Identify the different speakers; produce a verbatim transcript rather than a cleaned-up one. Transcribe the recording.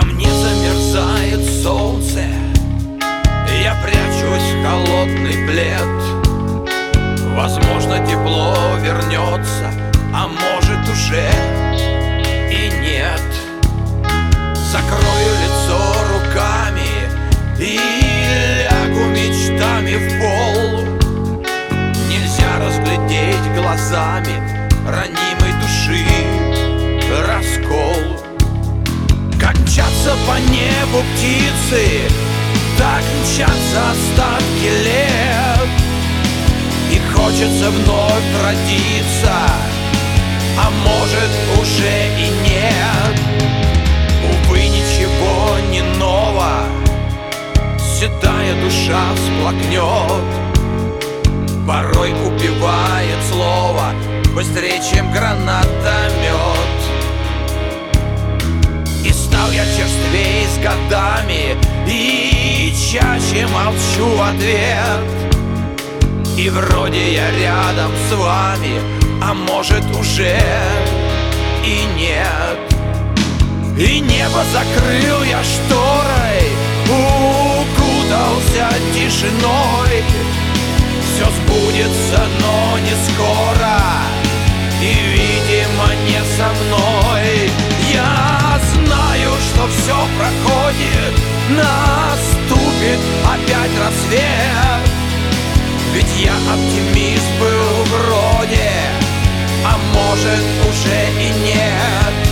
Speaker 1: Во мне замерзает солнце, я прячусь в холодный плед. Возможно, тепло вернется, а может уже и нет. Закрою лицо руками и лягу мечтами в пол. Нельзя разглядеть глазами ранимой души раскол. Как мчатся по небу птицы, так мчатся остатки лет. И хочется вновь родиться, а может уже и нет. Увы, ничего не ново, седая душа всплакнет. Порой убивает слово быстрее, чем гранатомет. И стал я черствей с годами, и чаще молчу в ответ. И вроде я рядом с вами, а может уже и нет. И небо закрыл я шторой, укутался тишиной. Все сбудется, но не скоро, и, видимо, не со мной. Я знаю, что все проходит, наступит опять рассвет. Ведь я оптимист был вроде, а может уже и нет.